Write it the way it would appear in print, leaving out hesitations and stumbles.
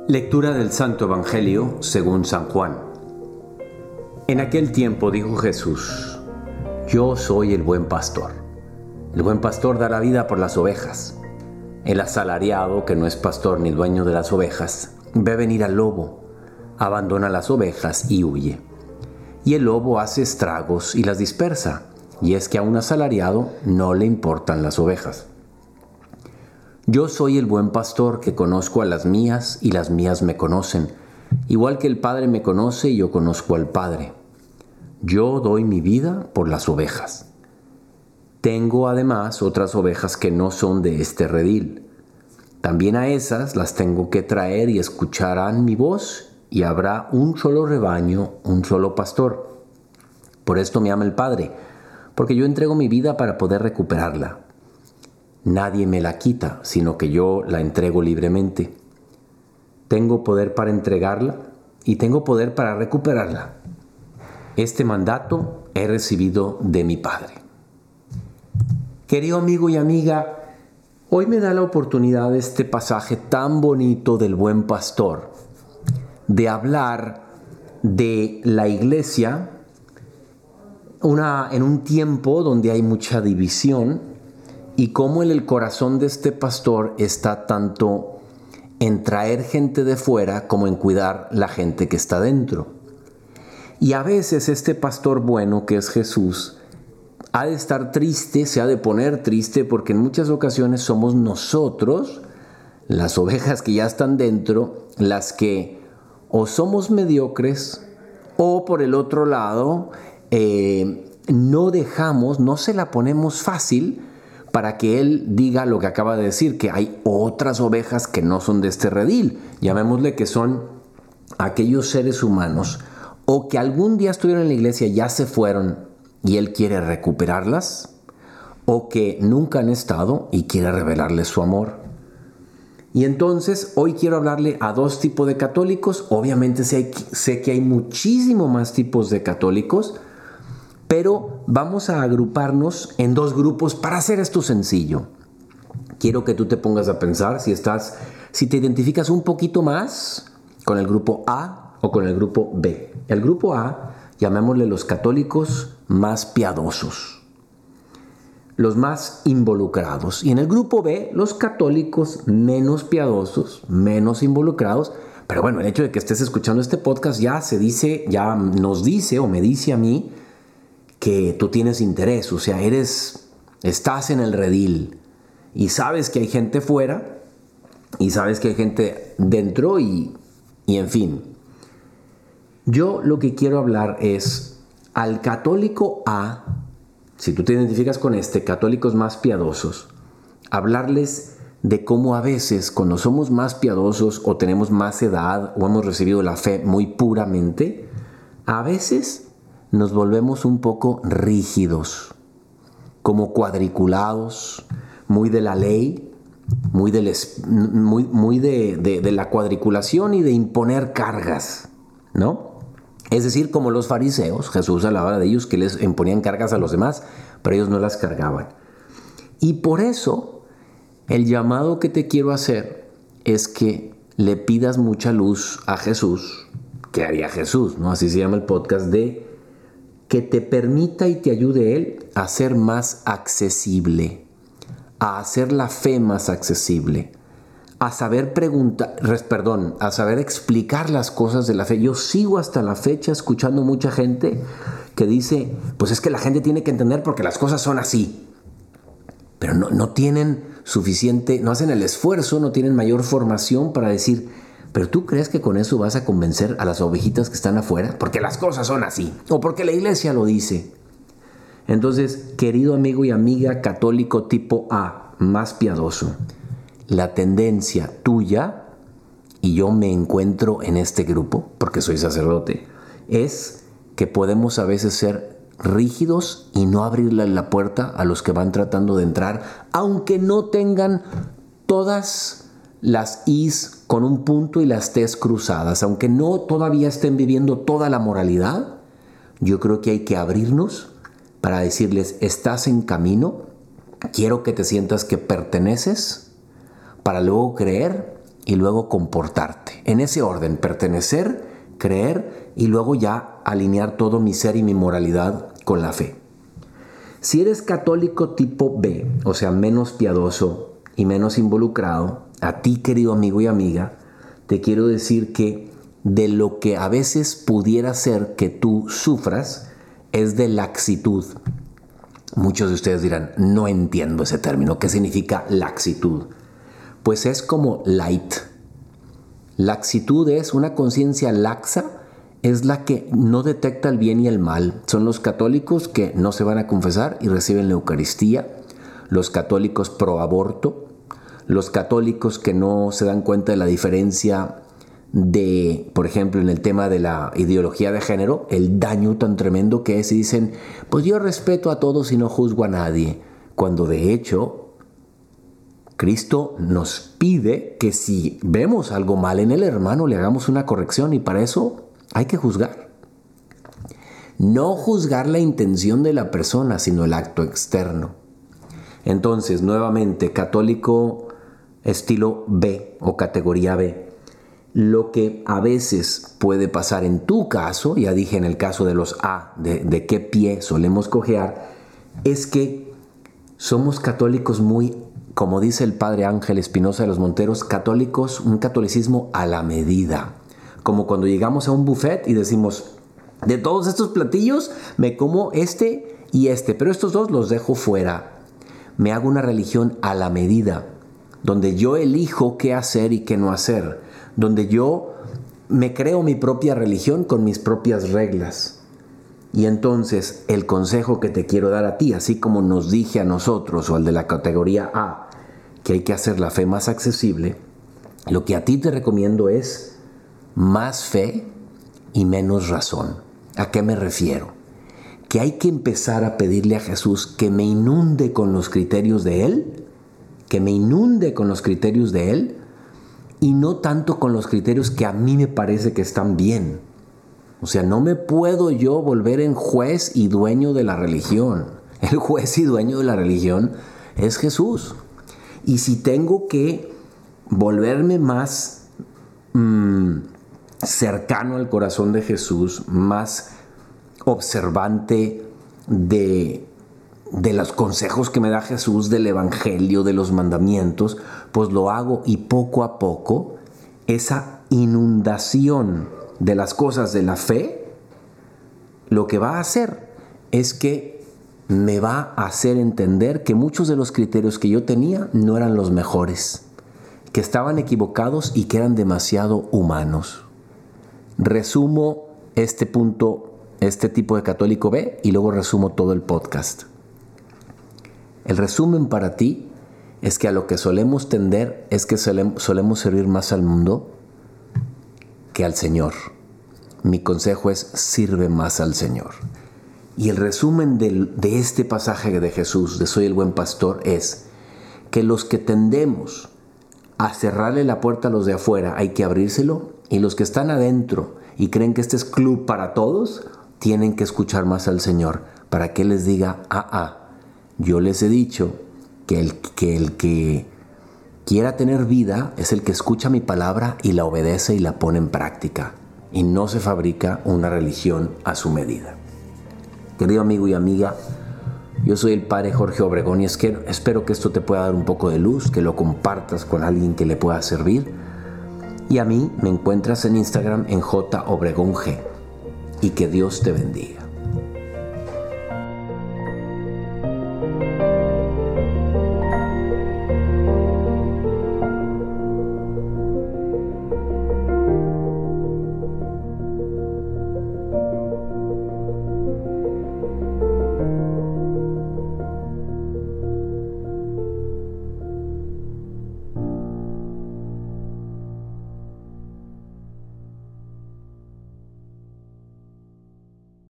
Lectura del Santo Evangelio según San Juan. En aquel tiempo dijo Jesús: Yo soy el buen pastor. El buen pastor da la vida por las ovejas. El asalariado, que no es pastor ni dueño de las ovejas, ve venir al lobo, abandona las ovejas y huye. Y el lobo hace estragos y las dispersa, y es que a un asalariado no le importan las ovejas. Yo soy el buen pastor que conozco a las mías y las mías me conocen, igual que el Padre me conoce y yo conozco al Padre. Yo doy mi vida por las ovejas. Tengo además otras ovejas que no son de este redil. También a esas las tengo que traer y escucharán mi voz, y habrá un solo rebaño, un solo pastor. Por esto me ama el Padre, porque yo entrego mi vida para poder recuperarla. Nadie me la quita, sino que yo la entrego libremente. Tengo poder para entregarla y tengo poder para recuperarla. Este mandato he recibido de mi Padre. Querido amigo y amiga, hoy me da la oportunidad de este pasaje tan bonito del buen pastor, de hablar de la iglesia en un tiempo donde hay mucha división, y cómo el corazón de este pastor está tanto en traer gente de fuera como en cuidar la gente que está dentro. Y a veces este pastor bueno, que es Jesús, ha de estar triste, se ha de poner triste, porque en muchas ocasiones somos nosotros, las ovejas que ya están dentro, las que o somos mediocres o por el otro lado no se la ponemos fácil para que él diga lo que acaba de decir, que hay otras ovejas que no son de este redil. Llamémosle que son aquellos seres humanos o que algún día estuvieron en la iglesia, ya se fueron y él quiere recuperarlas, o que nunca han estado y quiere revelarles su amor. Y entonces hoy quiero hablarle a dos tipos de católicos. Obviamente sé que hay muchísimo más tipos de católicos, pero vamos a agruparnos en dos grupos para hacer esto sencillo. Quiero que tú te pongas a pensar si te identificas un poquito más con el grupo A o con el grupo B. El grupo A, llamémosle los católicos más piadosos, los más involucrados. Y en el grupo B, los católicos menos piadosos, menos involucrados. Pero bueno, el hecho de que estés escuchando este podcast ya nos dice o me dice a mí que tú tienes interés, o sea, estás en el redil y sabes que hay gente fuera y sabes que hay gente dentro y en fin. Yo lo que quiero hablar es al católico A, si tú te identificas con católicos más piadosos, hablarles de cómo a veces cuando somos más piadosos o tenemos más edad o hemos recibido la fe muy puramente, a veces nos volvemos un poco rígidos, como cuadriculados, muy de la ley, muy de la cuadriculación y de imponer cargas, ¿no? Es decir, como los fariseos, Jesús hablaba de ellos que les imponían cargas a los demás, pero ellos no las cargaban. Y por eso, el llamado que te quiero hacer es que le pidas mucha luz a Jesús. ¿Qué haría Jesús? ¿No? Así se llama el podcast, de que te permita y te ayude Él a ser más accesible, a hacer la fe más accesible, a saber explicar las cosas de la fe. Yo sigo hasta la fecha escuchando mucha gente que dice, pues es que la gente tiene que entender porque las cosas son así. Pero no tienen suficiente, no hacen el esfuerzo, no tienen mayor formación para decir, pero ¿tú crees que con eso vas a convencer a las ovejitas que están afuera? Porque las cosas son así, o porque la iglesia lo dice. Entonces, querido amigo y amiga católico tipo A, más piadoso, la tendencia tuya, y yo me encuentro en este grupo, porque soy sacerdote, es que podemos a veces ser rígidos y no abrirle la puerta a los que van tratando de entrar, aunque no tengan todas las I's con un punto y las T's cruzadas, aunque no todavía estén viviendo toda la moralidad. Yo creo que hay que abrirnos para decirles, estás en camino, quiero que te sientas que perteneces, para luego creer y luego comportarte. En ese orden, pertenecer, creer y luego ya alinear todo mi ser y mi moralidad con la fe. Si eres católico tipo B, o sea, menos piadoso y menos involucrado, a ti, querido amigo y amiga, te quiero decir que de lo que a veces pudiera ser que tú sufras es de laxitud. Muchos de ustedes dirán, no entiendo ese término. ¿Qué significa laxitud? Pues es como light. Laxitud es una conciencia laxa, es la que no detecta el bien y el mal. Son los católicos que no se van a confesar y reciben la Eucaristía, los católicos pro aborto, los católicos que no se dan cuenta de la diferencia de, por ejemplo, en el tema de la ideología de género, el daño tan tremendo que es, y dicen, pues yo respeto a todos y no juzgo a nadie, cuando de hecho Cristo nos pide que si vemos algo mal en el hermano le hagamos una corrección, y para eso hay que juzgar. No juzgar la intención de la persona, sino el acto externo. Entonces, nuevamente, católico estilo B o categoría B. Lo que a veces puede pasar en tu caso, ya dije en el caso de los A, de qué pie solemos cojear, es que somos católicos muy, como dice el padre Ángel Espinosa de los Monteros, católicos, un catolicismo a la medida. Como cuando llegamos a un buffet y decimos, de todos estos platillos me como este y este, pero estos dos los dejo fuera. Me hago una religión a la medida, donde yo elijo qué hacer y qué no hacer, donde yo me creo mi propia religión con mis propias reglas. Y entonces el consejo que te quiero dar a ti, así como nos dije a nosotros o al de la categoría A, que hay que hacer la fe más accesible, lo que a ti te recomiendo es más fe y menos razón. ¿A qué me refiero? Que hay que empezar a pedirle a Jesús que me inunde con los criterios de Él, que me inunde con los criterios de Él, y no tanto con los criterios que a mí me parece que están bien. O sea, no me puedo yo volver en juez y dueño de la religión. El juez y dueño de la religión es Jesús. Y si tengo que volverme más cercano al corazón de Jesús, más observante de los consejos que me da Jesús, del Evangelio, de los mandamientos, pues lo hago, y poco a poco esa inundación de las cosas de la fe lo que va a hacer es que me va a hacer entender que muchos de los criterios que yo tenía no eran los mejores, que estaban equivocados y que eran demasiado humanos. Resumo este punto, este tipo de católico B, y luego resumo todo el podcast. El resumen para ti es que a lo que solemos tender es que solemos servir más al mundo que al Señor. Mi consejo es: sirve más al Señor. Y el resumen de este pasaje de Jesús, de Soy el buen pastor, es que los que tendemos a cerrarle la puerta a los de afuera hay que abrírselo, y los que están adentro y creen que este es club para todos tienen que escuchar más al Señor para que Él les diga: yo les he dicho que el que quiera tener vida es el que escucha mi palabra y la obedece y la pone en práctica, y no se fabrica una religión a su medida. Querido amigo y amiga, yo soy el Padre Jorge Obregón y espero que esto te pueda dar un poco de luz, que lo compartas con alguien que le pueda servir. Y a mí me encuentras en Instagram en JObregónG. Y que Dios te bendiga.